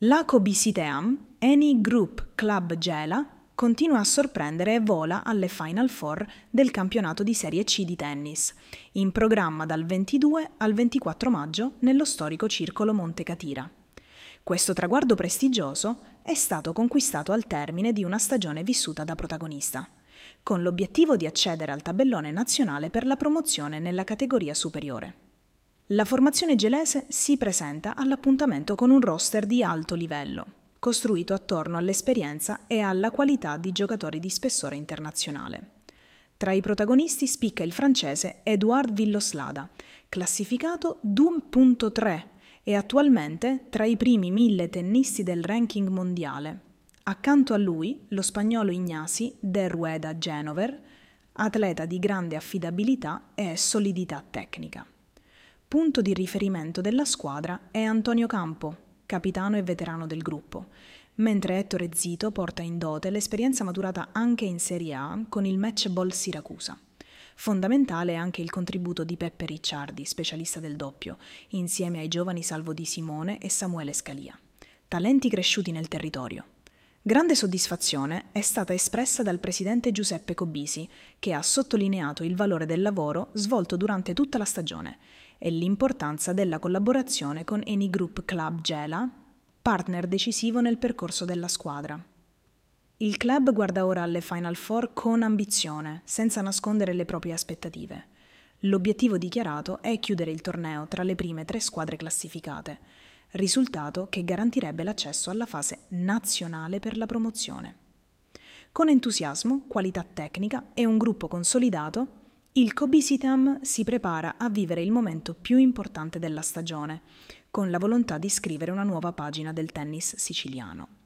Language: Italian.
La Cobisiteam, Eni Group Club Gela, continua a sorprendere e vola alle Final Four del campionato di Serie C di tennis, in programma dal 22 al 24 maggio nello storico Circolo Monte Catira. Questo traguardo prestigioso è stato conquistato al termine di una stagione vissuta da protagonista, con l'obiettivo di accedere al tabellone nazionale per la promozione nella categoria superiore. La formazione gelese si presenta all'appuntamento con un roster di alto livello, costruito attorno all'esperienza e alla qualità di giocatori di spessore internazionale. Tra i protagonisti spicca il francese Édouard Villoslada, classificato 2.3 e attualmente tra i primi 1000 tennisti del ranking mondiale. Accanto a lui lo spagnolo Ignasi de Rueda Genover, atleta di grande affidabilità e solidità tecnica. Punto di riferimento della squadra è Antonio Campo, capitano e veterano del gruppo, mentre Ettore Zito porta in dote l'esperienza maturata anche in Serie A con il Matchball Siracusa. Fondamentale è anche il contributo di Peppe Ricciardi, specialista del doppio, insieme ai giovani Salvo Di Simone e Samuele Scalia. Talenti cresciuti nel territorio. Grande soddisfazione è stata espressa dal presidente Giuseppe Cobisi, che ha sottolineato il valore del lavoro svolto durante tutta la stagione e l'importanza della collaborazione con Eni Group Club Gela, partner decisivo nel percorso della squadra. Il club guarda ora alle Final Four con ambizione, senza nascondere le proprie aspettative. L'obiettivo dichiarato è chiudere il torneo tra le prime 3 squadre classificate, risultato che garantirebbe l'accesso alla fase nazionale per la promozione. Con entusiasmo, qualità tecnica e un gruppo consolidato, il Cobisiteam si prepara a vivere il momento più importante della stagione, con la volontà di scrivere una nuova pagina del tennis siciliano.